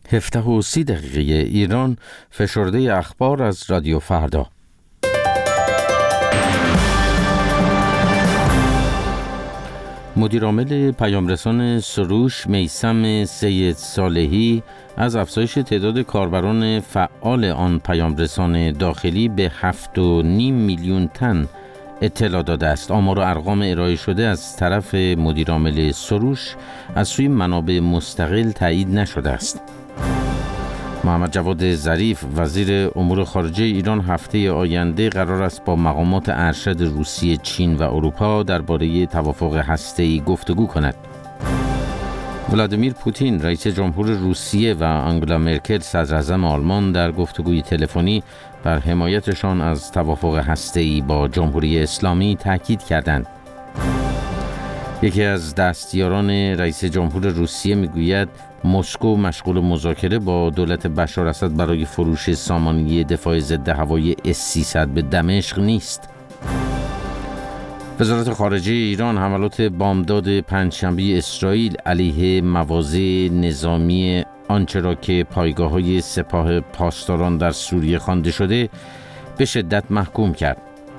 17:30 ایران، فشرده اخبار از رادیو فردا. مدیرعامل پیامرسان سروش میثم سید صالحی از افزایش تعداد کاربران فعال آن پیامرسان داخلی به 7.5 میلیون تن اطلاع داده است. آمار و ارقام ارائه شده از طرف مدیرعامل سروش از سوی منابع مستقل تایید نشده است. محمد جواد ظریف وزیر امور خارجه ایران هفته آینده قرار است با مقامات ارشد روسیه، چین و اروپا درباره توافق هسته‌ای گفتگو کند. ولادیمیر پوتین رئیس جمهور روسیه و آنگلا مرکل صدراعظم آلمان در گفتگوی تلفنی بر حمایتشان از توافق هسته‌ای با جمهوری اسلامی تاکید کردند. یکی از دستیاران رئیس جمهور روسیه میگوید مسکو مشغول مذاکره با دولت بشار اسد برای فروش سامانه دفاع ضد هوایی S-300 به دمشق نیست. وزارت خارجه ایران حملات بامداد پنجشنبه اسرائیل علیه مواضع نظامی آنچه را که پایگاه‌های سپاه پاسداران در سوریه خوانده شده به شدت محکوم کرد.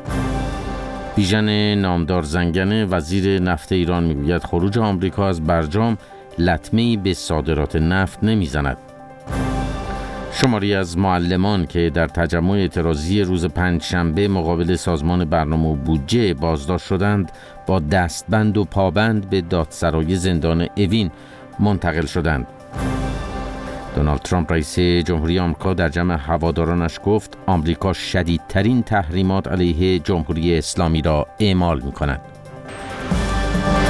بیژن نامدار زنگنه وزیر نفت ایران میگوید خروج آمریکا از برجام لطمه‌ای به صادرات نفت نمیزند. شماری از معلمان که در تجمع اعتراضی روز پنجشنبه مقابل سازمان برنامه و بودجه بازداشت شدند با دستبند و پابند به دادسرای زندان اوین منتقل شدند. دونالد ترامپ رئیس جمهوری آمریکا در جمع هوادارانش گفت آمریکا شدیدترین تحریمات علیه جمهوری اسلامی را اعمال می‌کند.